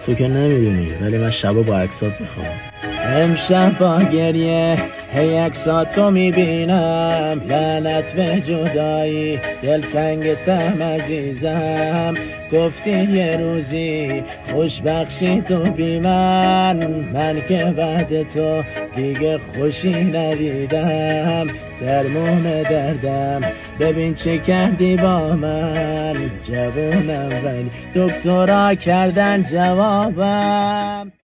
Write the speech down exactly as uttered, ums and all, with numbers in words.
تو که نمیدونی ولی من شبا با عکسات میخوام. امشب با گریه هی عکساتو میبینم، لعنت به جدایی دلتنگتم عزیزم. گفتی یه روزی خوش بخشی تو بی من، من که بعد تو دیگه خوشی ندیدم. درمون دردم ببین چه کردی با من، جوونم ولی دکترا کردن جوابم.